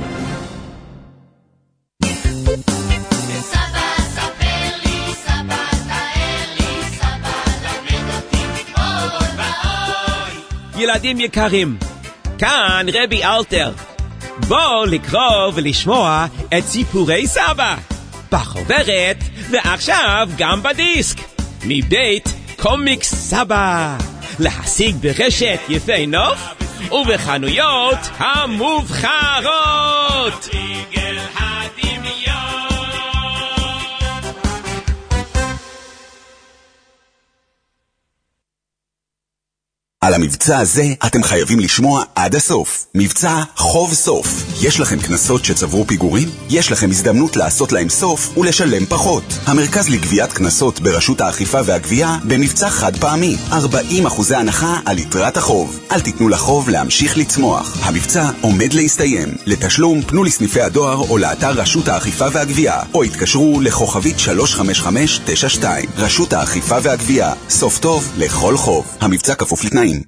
ילדים יקרים, כאן רבי אלתר. בואו לקרוא ולשמוע את סיפורי סבא בחוברת ועכשיו גם בדיסק מבית קומיקס סבא, להשיג ברשת יפי נוף ובחנויות המובחרות. על המבצע הזה אתם חייבים לשמוע עד הסוף. מבצע חוב סוף. יש לכם כנסות שצברו פיגורים? יש לכם הזדמנות לעשות להם סוף ולשלם פחות. המרכז לגביית כנסות ברשות האכיפה והגבייה במבצע חד פעמי. ארבעים אחוזי הנחה על יתרת החוב. אל תיתנו לחוב להמשיך לצמוח. המבצע עומד להסתיים. לתשלום פנו לסניפי הדואר או לאתר רשות האכיפה והגבייה, או התקשרו לכוכבית שלוש חמש חמש תשע שתיים. רשות האכיפה והגבייה. סוף טוב לכל חוב. המבצע כפוף לתנאים.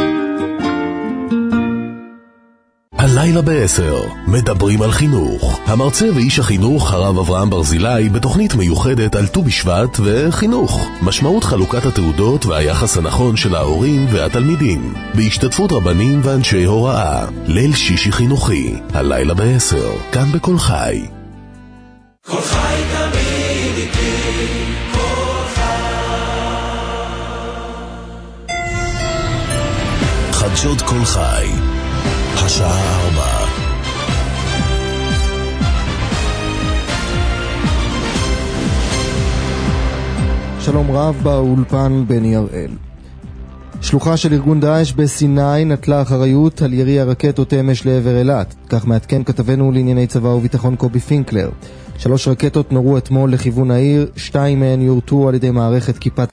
הלילה בעשר, מדברים על חינוך. המרצה ואיש החינוך הרב אברהם ברזילי בתוכנית מיוחדת על ט"ו בשבט וחינוך. משמעות חלוקת התעודות והיחס הנכון של ההורים והתלמידים. בהשתתפות רבנים ואנשי הוראה. ליל שישי חינוכי. הלילה בעשר, כאן בכל חי. כל חי תמיד איתי, כל חי. חדשות כל חי. השעה ארבע. שלום רב, באולפן בני הראל. שלוחה של ארגון דאעש בסיני נטלה אחריות על ירי הרקטות אמש לעבר אילת. כך מעדכן כתבנו לענייני צבא וביטחון קובי פינקלר. שלוש רקטות נורו אתמול לכיוון העיר, שתיים מהן יורטו על ידי מערכת כיפת